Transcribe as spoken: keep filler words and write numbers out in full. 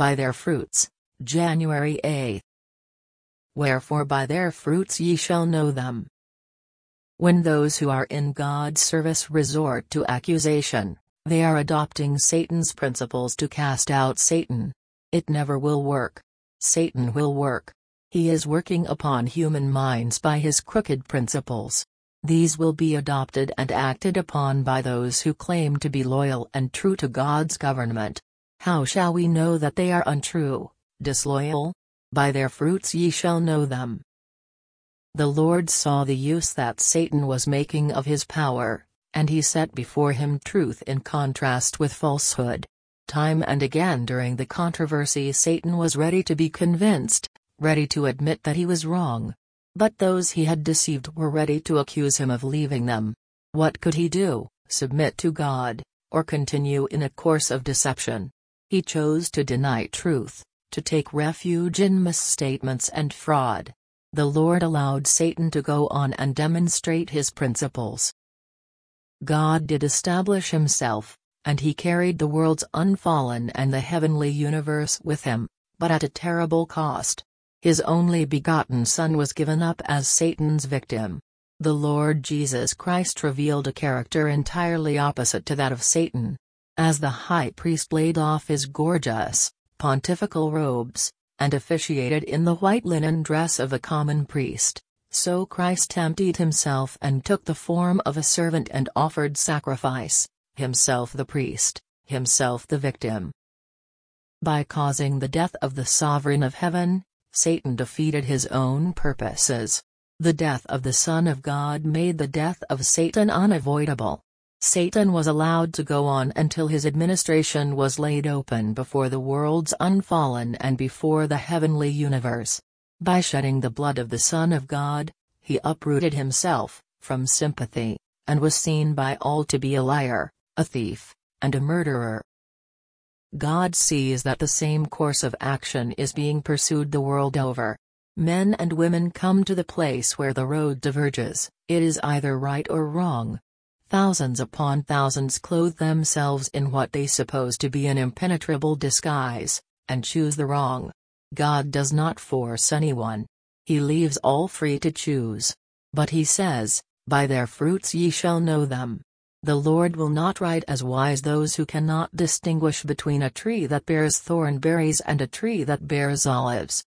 By their fruits. January eighth. Wherefore by their fruits ye shall know them. When those who are in God's service resort to accusation, they are adopting Satan's principles to cast out Satan. It never will work. Satan will work. He is working upon human minds by his crooked principles. These will be adopted and acted upon by those who claim to be loyal and true to God's government. How shall we know that they are untrue, disloyal? By their fruits ye shall know them. The Lord saw the use that Satan was making of his power, and he set before him truth in contrast with falsehood. Time and again during the controversy Satan was ready to be convinced, ready to admit that he was wrong. But those he had deceived were ready to accuse him of leaving them. What could he do, submit to God, or continue in a course of deception? He chose to deny truth, to take refuge in misstatements and fraud. The Lord allowed Satan to go on and demonstrate his principles. God did establish himself, and he carried the world's unfallen and the heavenly universe with him, but at a terrible cost. His only begotten Son was given up as Satan's victim. The Lord Jesus Christ revealed a character entirely opposite to that of Satan. As the high priest laid off his gorgeous, pontifical robes, and officiated in the white linen dress of a common priest, so Christ emptied himself and took the form of a servant and offered sacrifice, himself the priest, himself the victim. By causing the death of the Sovereign of Heaven, Satan defeated his own purposes. The death of the Son of God made the death of Satan unavoidable. Satan was allowed to go on until his administration was laid open before the world's unfallen and before the heavenly universe. By shedding the blood of the Son of God, he uprooted himself from sympathy, and was seen by all to be a liar, a thief, and a murderer. God sees that the same course of action is being pursued the world over. Men and women come to the place where the road diverges, it is either right or wrong. Thousands upon thousands clothe themselves in what they suppose to be an impenetrable disguise, and choose the wrong. God does not force anyone. He leaves all free to choose. But he says, "By their fruits ye shall know them." The Lord will not write as wise those who cannot distinguish between a tree that bears thorn berries and a tree that bears olives.